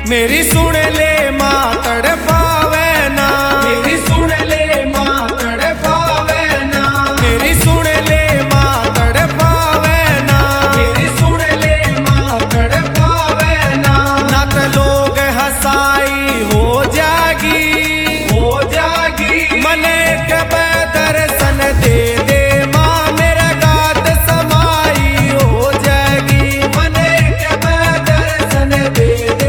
मेरी सुन ले माँ तड़पावे ना, मेरी सुन ले माँ तड़पावे ना, मेरी सुन ले माँ तड़पावे ना, मेरी सुन ले माँ तड़पावे ना। ना तो लोग हसाई हो जागी, हो जागी। मने कब दर्शन दे दे माँ मेरा गात समाई हो जागी। मने कब दर्शन दे दे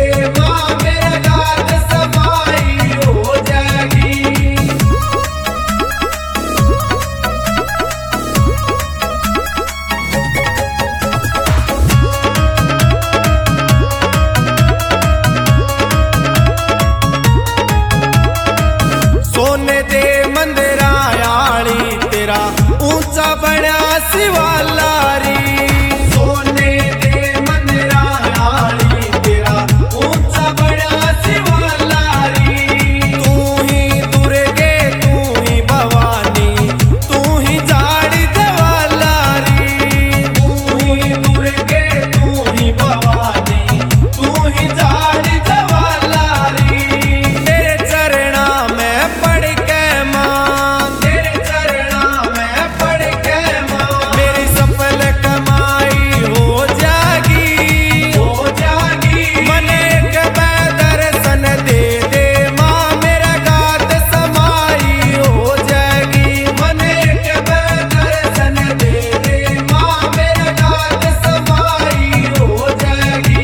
सोने दे मंदिरा आली तेरा ऊंचा बड़ा शिवालारी। सोने दे मंदिरा आली तेरा ऊंचा बड़ा शिवालारी। तू ही दुर्गे तू ही भवानी तू ही जाड़ी देवालारी। तू ही दुर्गे तू ही भवानी तू ही जाड़ी देवालारी। तेरे चरणा में पड़ के मां, तेरे चरणा में पड़ के मां मेरी सफल कमाई हो जागी, हो जागी। मने कब दर्शन दे दे मां मेरा गात समाई हो जागी। मने कब दर्शन दे दे मां मेरा गात समाई हो जागी।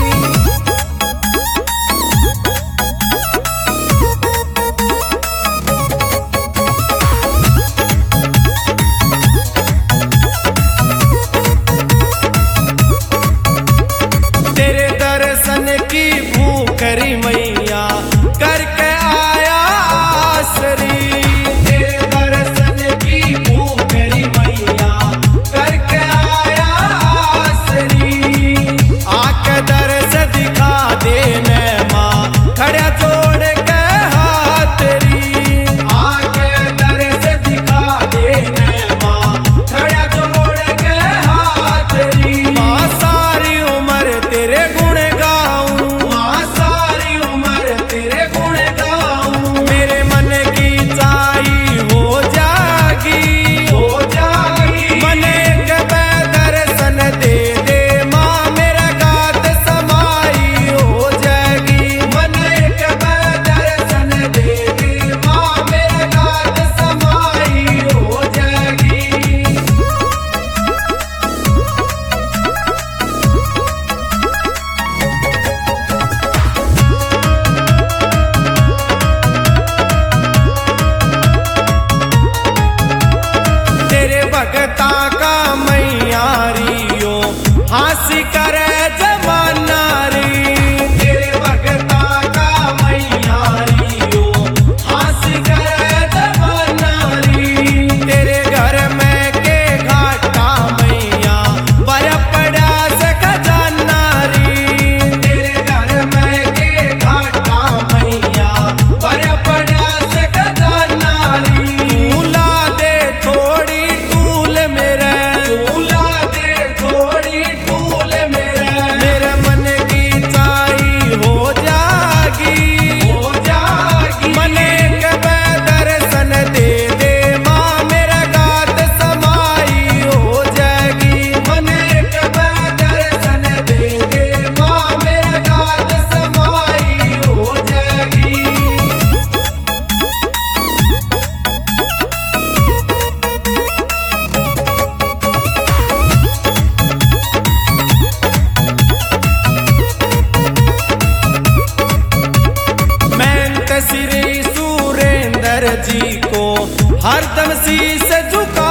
तेरे दर्शन की भूखरी मैया करके आया आसरी। तेरे दर्शन की भूखरी मैया करके आया आसरी। आके दर्श दिखा देने माँ खड़ा जोड़ के हाथ री। आके दर्श दिखा देने माँ खड़ा जोड़ के हाथ री। माँ सारी उम्र तेरे गुण गाऊं, माँ सारी उम्र तेरे गुण गाऊं। मेरे मन की चाही हो जागी, हो जागी। मने कब दर्शन दे दे माँ मेरा गात समाई हो जागी। मने कब दर्शन दे दे माँ मेरा गात समाई हो जागी। तेरे भगता का मैयारियो हासी करे जमाना री। तेरे भगता का मैयारियो हासी करे जमाना री। तेरे घर में के घाटा मैया बड़ा पड़ा से खजाना री। तेरे घर में के घाटा मैया बड़ा पड़ा से खजाना री। तूला दे थोड़ी तूल मेरे, तूला दे थोड़ी तूल मेरे मन की चाही हो जागी, हो जागी। मने कब दर्शन दे दे माँ मेरा गात समाई हो जागी। मने कब दर्शन दे दे माँ मेरा गात समाई हो जागी। मैं श्री सुरेंद्र जी को हरदम शीश झुका